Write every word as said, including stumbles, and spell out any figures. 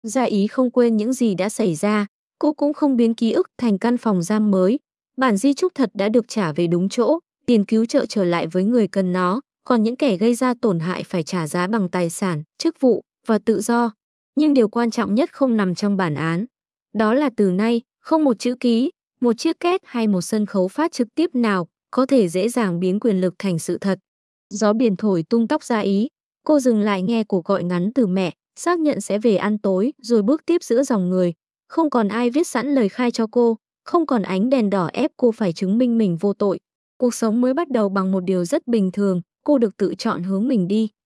Gia Ý không quên những gì đã xảy ra, cô cũng không biến ký ức thành căn phòng giam mới. Bản di chúc thật đã được trả về đúng chỗ, tiền cứu trợ trở lại với người cần nó, còn những kẻ gây ra tổn hại phải trả giá bằng tài sản, chức vụ và tự do. Nhưng điều quan trọng nhất không nằm trong bản án. Đó là từ nay, không một chữ ký, một chiếc két hay một sân khấu phát trực tiếp nào có thể dễ dàng biến quyền lực thành sự thật. Gió biển thổi tung tóc Gia Ý, cô dừng lại nghe cuộc gọi ngắn từ mẹ, xác nhận sẽ về ăn tối, rồi bước tiếp giữa dòng người. Không còn ai viết sẵn lời khai cho cô, không còn ánh đèn đỏ ép cô phải chứng minh mình vô tội. Cuộc sống mới bắt đầu bằng một điều rất bình thường, cô được tự chọn hướng mình đi.